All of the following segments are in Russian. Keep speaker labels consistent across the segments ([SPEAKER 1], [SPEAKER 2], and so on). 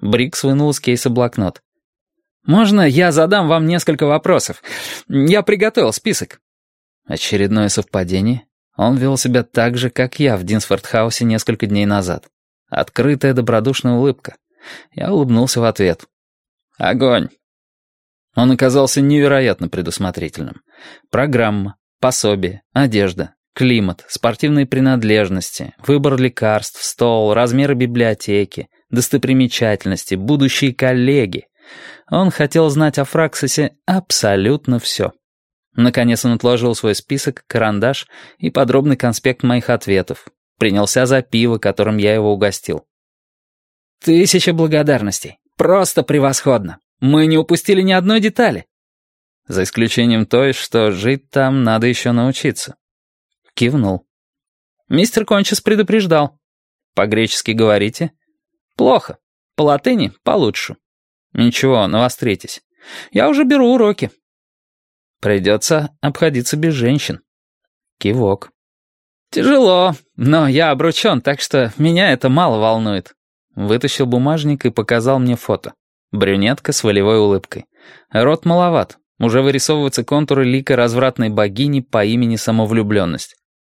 [SPEAKER 1] Брикс вынул из кейса блокнот. «Можно я задам вам несколько вопросов? Я приготовил список». Очередное совпадение. Он вел себя так же, как я в Динсфорд-хаусе несколько дней назад. Открытая добродушная улыбка. Я улыбнулся в ответ. «Огонь!» Он оказался невероятно предусмотрительным. Программа, пособие, одежда, климат, спортивные принадлежности, выбор лекарств, стол, размеры библиотеки, достопримечательности, будущие коллеги. Он хотел знать о Фраксисе абсолютно все. Наконец он отложил свой список, карандаш и подробный конспект моих ответов. Принялся за пиво, которым я его угостил. «1000 благодарностей. Просто превосходно. Мы не упустили ни одной детали». За исключением той, что жить там надо еще научиться. Кивнул. «Мистер Кончис предупреждал. По-гречески говорите?» «Плохо. По-латыни получше». «Ничего, навостритесь. Я уже беру уроки». «Придется обходиться без женщин». Кивок. «Тяжело, но я обручен, так что меня это мало волнует». Вытащил бумажник и показал мне фото. Брюнетка с волевой улыбкой. Рот маловат. Уже вырисовываются контуры лика развратной богини по имени Самовлюбленность.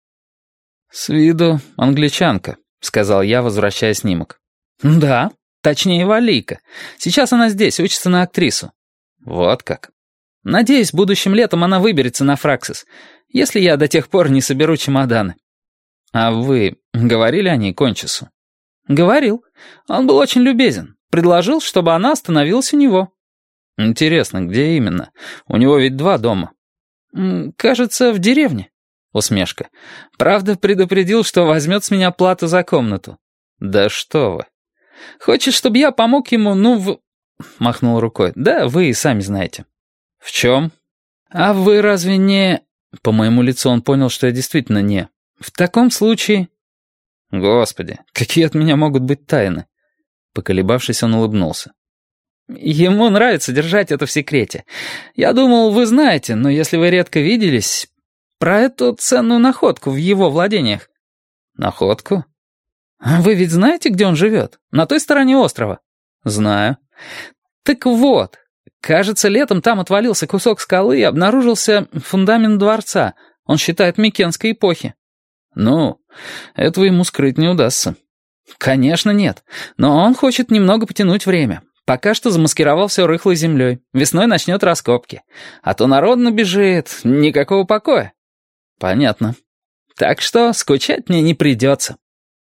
[SPEAKER 1] «С виду англичанка», — сказал я, возвращая снимок. «Да, точнее валийка. Сейчас она здесь, учится на актрису». «Вот как». «Надеюсь, будущим летом она выберется на Фраксис, если я до тех пор не соберу чемоданы». «А вы говорили о ней Кончису?» «Говорил. Он был очень любезен. Предложил, чтобы она остановилась у него». «Интересно, где именно? У него ведь 2 дома». «Кажется, в деревне». Усмешка. «Правда, предупредил, что возьмет с меня плату за комнату». «Да что вы». «Хочет, чтобы я помог ему, Махнул рукой. «Да, вы и сами знаете». «В чем?» «А вы разве не...» По моему лицу он понял, что я действительно не. «В таком случае...» «Господи, какие от меня могут быть тайны?» Поколебавшись, он улыбнулся. «Ему нравится держать это в секрете. Я думал, вы знаете, но если вы редко виделись... Про эту ценную находку в его владениях». «Находку?» «Вы ведь знаете, где он живет? На той стороне острова?» «Знаю». «Так вот, кажется, летом там отвалился кусок скалы и обнаружился фундамент дворца. Он считает Микенской эпохи». «Ну, этого ему скрыть не удастся». «Конечно нет, но он хочет немного потянуть время. Пока что замаскировал все рыхлой землей. Весной начнет раскопки. А то народ набежит, никакого покоя». «Понятно. Так что скучать мне не придется».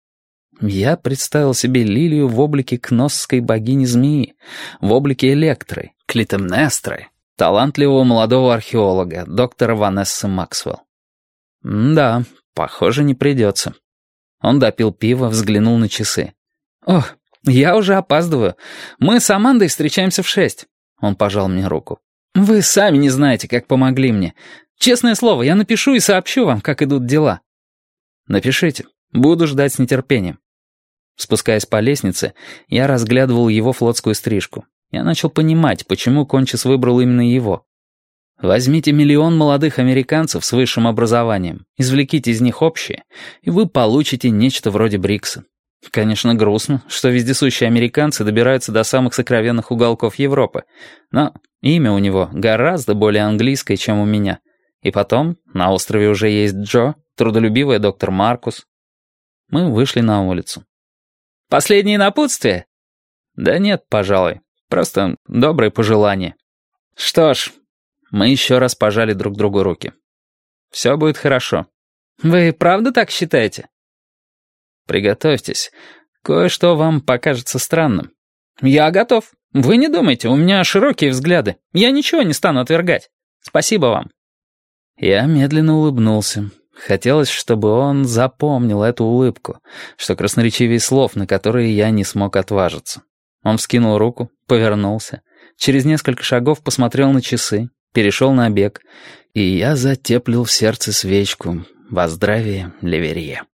[SPEAKER 1] Я представил себе Лилию в облике кносской богини-змеи, в облике Электры, Клитемнестры, талантливого молодого археолога, доктора Ванессы Максвелл. Да, похоже, не придется. Он допил пиво, взглянул на часы. «Ох, я уже опаздываю. Мы с Амандой встречаемся в 6». Он пожал мне руку. «Вы сами не знаете, как помогли мне. Честное слово, я напишу и сообщу вам, как идут дела». «Напишите. Буду ждать с нетерпением». Спускаясь по лестнице, я разглядывал его флотскую стрижку. Я начал понимать, почему Кончис выбрал именно его. Возьмите 1 000 000 молодых американцев с высшим образованием, извлеките из них общее, и вы получите нечто вроде Брикса. Конечно, грустно, что вездесущие американцы добираются до самых сокровенных уголков Европы, но имя у него гораздо более английское, чем у меня. И потом, на острове уже есть Джо, трудолюбивый доктор Маркус. Мы вышли на улицу. «Последние напутствия?» «Да нет, пожалуй. Просто добрые пожелания». «Что ж...» Мы еще раз пожали друг другу руки. «Все будет хорошо». «Вы правда так считаете?» «Приготовьтесь. Кое-что вам покажется странным». «Я готов. Вы не думайте, у меня широкие взгляды. Я ничего не стану отвергать. Спасибо вам». Я медленно улыбнулся. Хотелось, чтобы он запомнил эту улыбку, что красноречивее слов, на которые я не смог отважиться. Он вскинул руку, повернулся, через несколько шагов посмотрел на часы, перешел на бег, и я затеплил в сердце свечку во здравие Леверье.